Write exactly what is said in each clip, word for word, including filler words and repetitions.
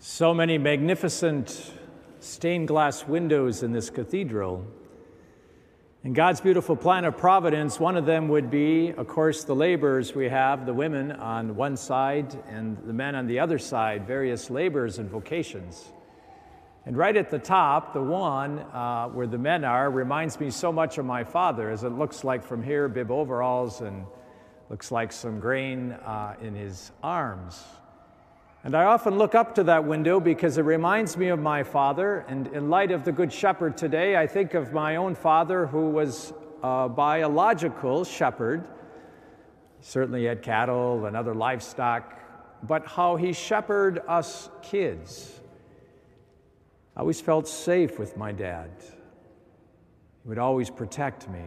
So many magnificent stained glass windows in this cathedral. In God's beautiful plan of providence, one of them would be, of course, the laborers we have, the women on one side and the men on the other side, various labors and vocations. And right at the top, the one uh, where the men are reminds me so much of my father, as it looks like from here, bib overalls and looks like some grain uh, in his arms. And I often look up to that window because it reminds me of my father. And in light of the Good Shepherd today, I think of my own father, who was a biological shepherd. He certainly had cattle and other livestock, but how he shepherded us kids. I always felt safe with my dad. He would always protect me.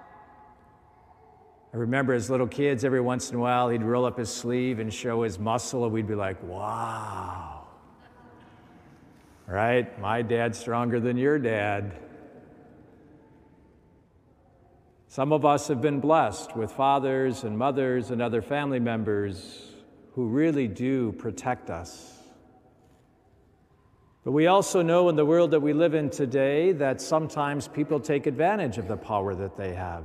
I remember as little kids, every once in a while, he'd roll up his sleeve and show his muscle, and we'd be like, wow. Right? My dad's stronger than your dad. Some of us have been blessed with fathers and mothers and other family members who really do protect us. But we also know in the world that we live in today that sometimes people take advantage of the power that they have.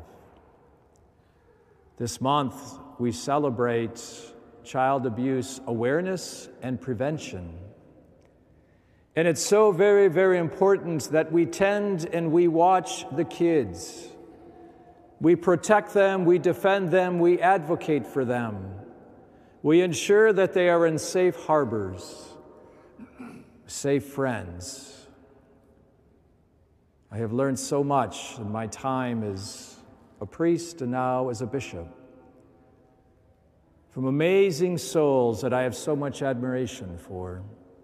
This month, we celebrate child abuse awareness and prevention. And it's so very, very important that we tend and we watch the kids. We protect them, we defend them, we advocate for them. We ensure that they are in safe harbors, safe friends. I have learned so much in my time as a priest and now as a bishop, from amazing souls that I have so much admiration for,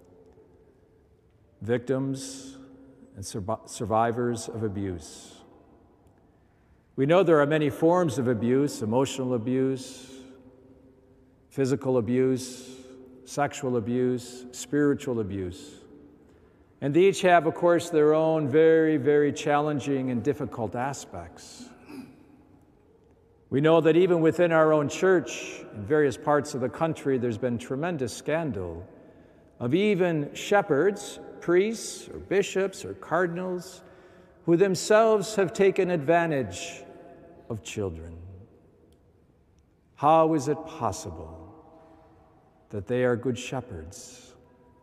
victims and sur- survivors of abuse. We know there are many forms of abuse: emotional abuse, physical abuse, sexual abuse, spiritual abuse. And they each have, of course, their own very, very challenging and difficult aspects. We know that even within our own church, in various parts of the country, there's been tremendous scandal of even shepherds, priests, or bishops, or cardinals, who themselves have taken advantage of children. How is it possible that they are good shepherds?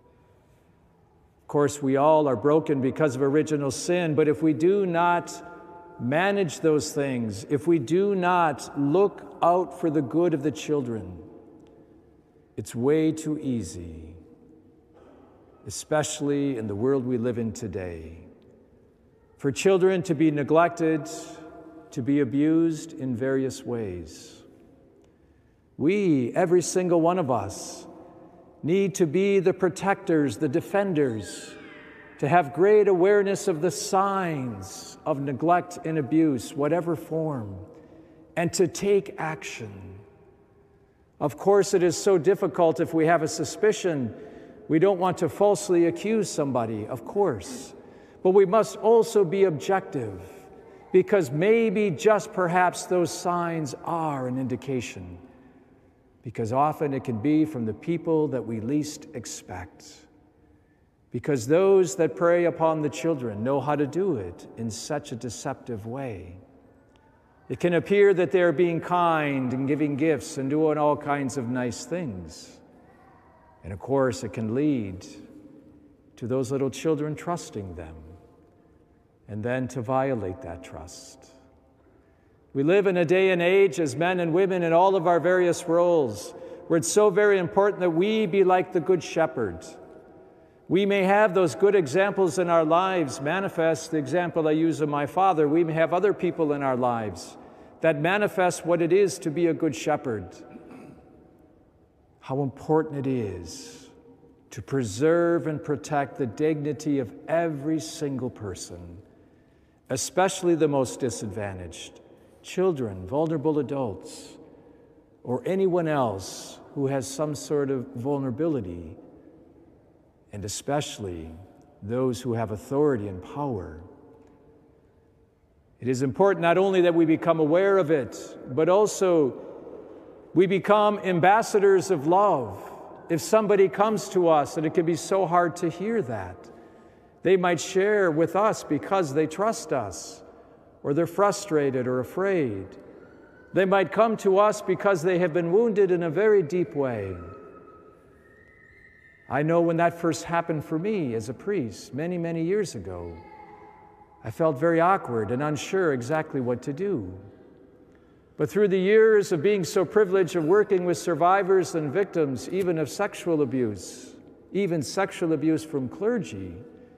Of course, we all are broken because of original sin, but if we do not manage those things, if we do not look out for the good of the children, it's way too easy, especially in the world we live in today, for children to be neglected, to be abused in various ways. We, every single one of us, need to be the protectors, the defenders, to have great awareness of the signs of neglect and abuse, whatever form, and to take action. Of course, it is so difficult if we have a suspicion. We don't want to falsely accuse somebody, of course, but we must also be objective, because maybe just perhaps those signs are an indication, because often it can be from the people that we least expect. Because those that prey upon the children know how to do it in such a deceptive way. It can appear that they're being kind and giving gifts and doing all kinds of nice things. And of course, it can lead to those little children trusting them, and then to violate that trust. We live in a day and age as men and women in all of our various roles where it's so very important that we be like the Good Shepherd. We may have those good examples in our lives manifest the example I use of my father. We may have other people in our lives that manifest what it is to be a good shepherd. How important it is to preserve and protect the dignity of every single person, especially the most disadvantaged, children, vulnerable adults, or anyone else who has some sort of vulnerability, and especially those who have authority and power. It is important not only that we become aware of it, but also we become ambassadors of love if somebody comes to us, and it can be so hard to hear that, they might share with us because they trust us, or they're frustrated or afraid. They might come to us because they have been wounded in a very deep way. I know when that first happened for me as a priest many, many years ago, I felt very awkward and unsure exactly what to do. But through the years of being so privileged of working with survivors and victims, even of sexual abuse, even sexual abuse from clergy,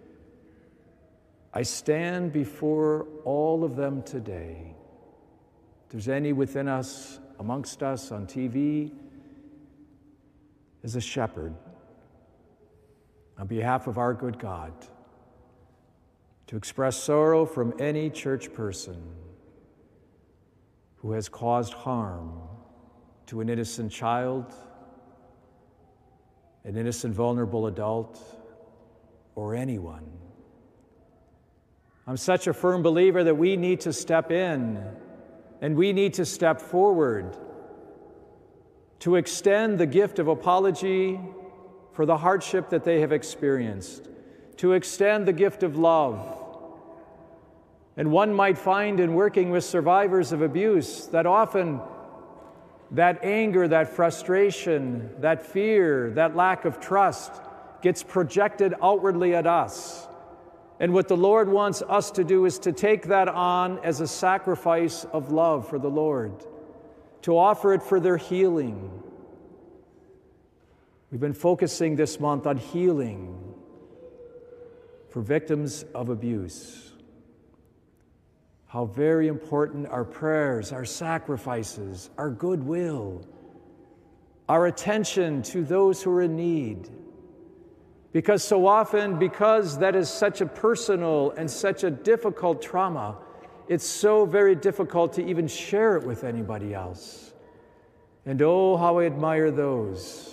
I stand before all of them today. If there's any within us, amongst us on T V, as a shepherd, on behalf of our good God, to express sorrow from any church person who has caused harm to an innocent child, an innocent vulnerable adult, or anyone. I'm such a firm believer that we need to step in and we need to step forward to extend the gift of apology for the hardship that they have experienced, to extend the gift of love. And one might find in working with survivors of abuse that often that anger, that frustration, that fear, that lack of trust gets projected outwardly at us. And what the Lord wants us to do is to take that on as a sacrifice of love for the Lord, to offer it for their healing. We've been focusing this month on healing for victims of abuse. How very important our prayers, our sacrifices, our goodwill, our attention to those who are in need. Because so often, because that is such a personal and such a difficult trauma, it's so very difficult to even share it with anybody else. And oh, how I admire those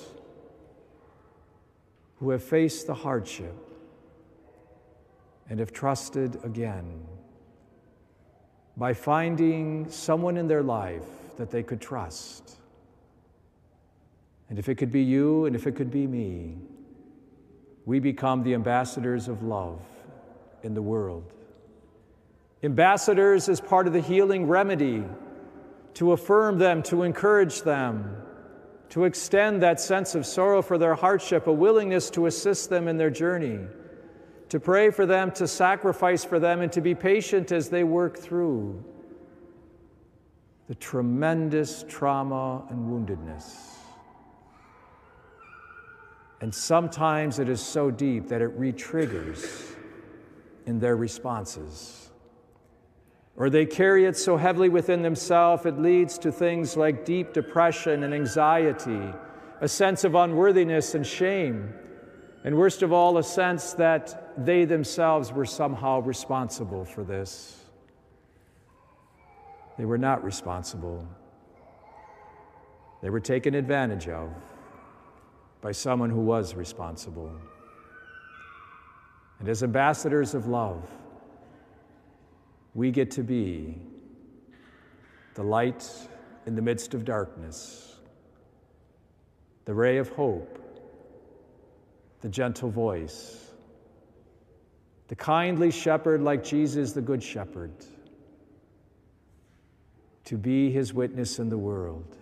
who have faced the hardship and have trusted again by finding someone in their life that they could trust. And if it could be you and if it could be me, we become the ambassadors of love in the world. Ambassadors as part of the healing remedy, to affirm them, to encourage them, to extend that sense of sorrow for their hardship, a willingness to assist them in their journey, to pray for them, to sacrifice for them, and to be patient as they work through the tremendous trauma and woundedness. And sometimes it is so deep that it re-triggers in their responses. Or they carry it so heavily within themselves, it leads to things like deep depression and anxiety, a sense of unworthiness and shame, and worst of all, a sense that they themselves were somehow responsible for this. They were not responsible. They were taken advantage of by someone who was responsible. And as ambassadors of love, we get to be the light in the midst of darkness, the ray of hope, the gentle voice, the kindly shepherd like Jesus, the good shepherd, to be his witness in the world,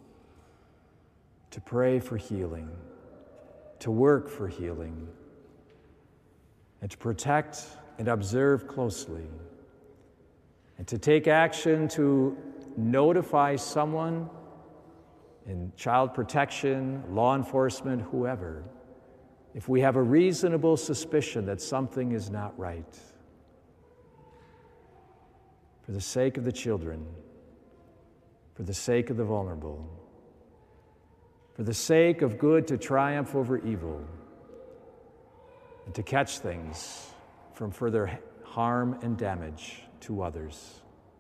to pray for healing, to work for healing, and to protect and observe closely, and to take action to notify someone in child protection, law enforcement, whoever, if we have a reasonable suspicion that something is not right. For the sake of the children, for the sake of the vulnerable, for the sake of good to triumph over evil, and to catch things from further harm and damage to others.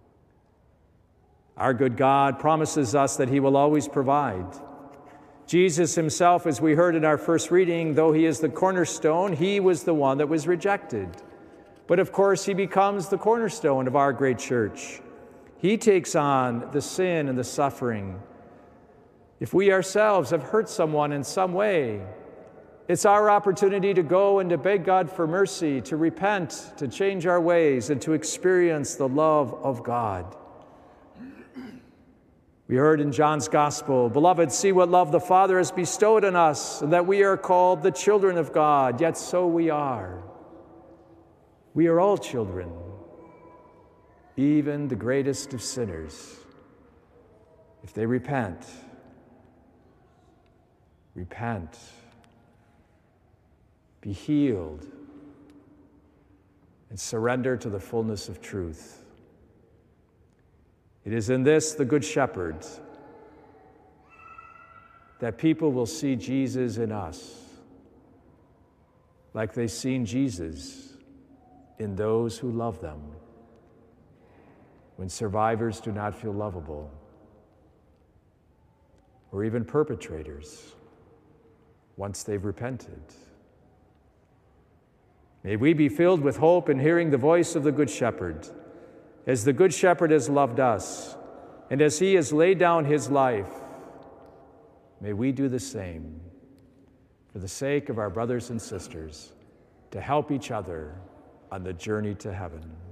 Our good God promises us that he will always provide. Jesus himself, as we heard in our first reading, though he is the cornerstone, he was the one that was rejected. But of course, he becomes the cornerstone of our great church. He takes on the sin and the suffering If we ourselves have hurt someone in some way, it's our opportunity to go and to beg God for mercy, to repent, to change our ways, and to experience the love of God. We heard in John's Gospel, "Beloved, see what love the Father has bestowed on us, and that we are called the children of God, yet so we are." We are all children, even the greatest of sinners. If they repent, repent, be healed, and surrender to the fullness of truth. It is in this, the Good Shepherd, that people will see Jesus in us, like they've seen Jesus in those who love them. When survivors do not feel lovable, or even perpetrators, once they've repented. May we be filled with hope in hearing the voice of the Good Shepherd, as the Good Shepherd has loved us, and as he has laid down his life. May we do the same for the sake of our brothers and sisters, to help each other on the journey to heaven.